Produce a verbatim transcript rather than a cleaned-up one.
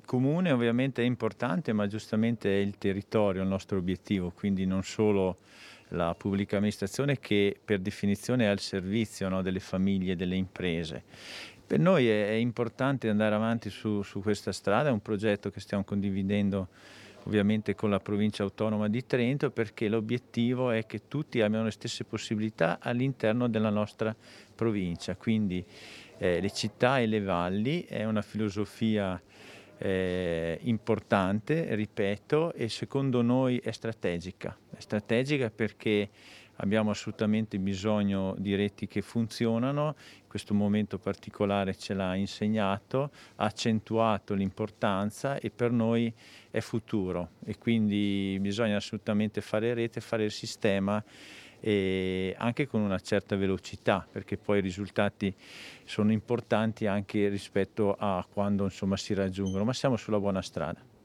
comune ovviamente è importante, ma giustamente è il territorio il nostro obiettivo, quindi non solo la pubblica amministrazione che per definizione è al servizio, no, delle famiglie e delle imprese. Per noi è, è importante andare avanti su, su questa strada, è un progetto che stiamo condividendo ovviamente con la provincia autonoma di Trento, perché l'obiettivo è che tutti abbiano le stesse possibilità all'interno della nostra provincia, quindi eh, le città e le valli è una filosofia eh, importante, ripeto, e secondo noi è strategica. È strategica perché abbiamo assolutamente bisogno di reti che funzionano, in questo momento particolare ce l'ha insegnato, ha accentuato l'importanza e per noi è futuro e quindi bisogna assolutamente fare rete, fare il sistema e anche con una certa velocità, perché poi i risultati sono importanti anche rispetto a quando insomma si raggiungono, ma siamo sulla buona strada.